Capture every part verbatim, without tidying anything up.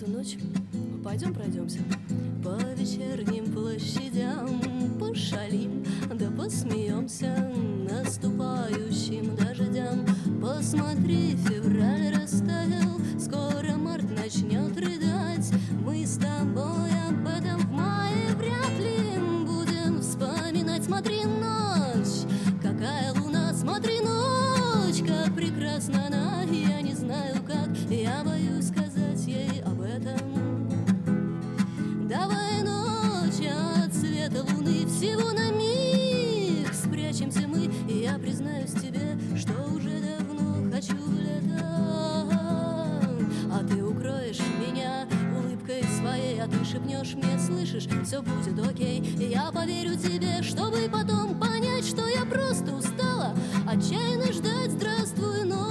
эту ночь пойдем пройдемся по вечерним площадям, пошалим, да посмеемся наступающим дождям. Посмотри, февраль растаял, скоро март начнет рыдать. Мы с тобой об этом в мае вряд ли будем вспоминать. Смотри, ночь, какая луна, смотри, ночь, как прекрасна она. Я не знаю как, я боюсь сказать ей об этом. Давай, ночь, от света луны всего на миг спрячемся мы, и я признаюсь тебе, что уже давно хочу в лето. А ты укроешь меня улыбкой своей, а ты шепнешь мне, слышишь, все будет окей. И я поверю тебе, чтобы потом понять, что я просто устала отчаянно ждать. Здравствуй, ночь.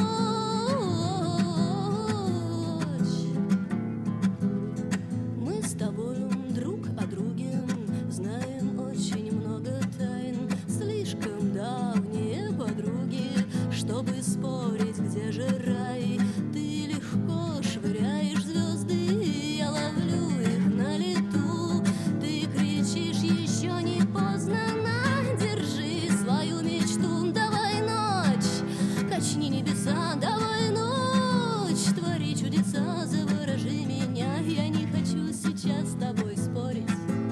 Мы с тобою друг о друге знаем очень много тайн, слишком давние подруги, чтобы спорить, где же рай. Ты легко швыряешь звезды, я ловлю их на лету. Ты кричишь, еще не поздно, на, держи свою мечту. Давай, ночь, качни небеса, давай, ночь, твори чудеса, заворожи меня. Я не хочу сейчас с тобой спорить.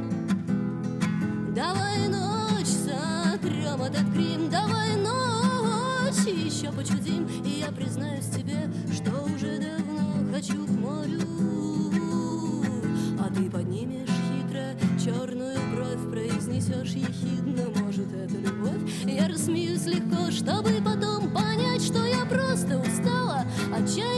Давай, ночь, сотрем этот грим. Давай, ночь, еще почудим. И я признаюсь тебе, что уже давно хочу к морю. А ты поднимешь хитро черную бровь, произнесешь ехидно, может, это любовь. Я рассмеюсь легко, чтобы потом понять, что я просто устала отчаянно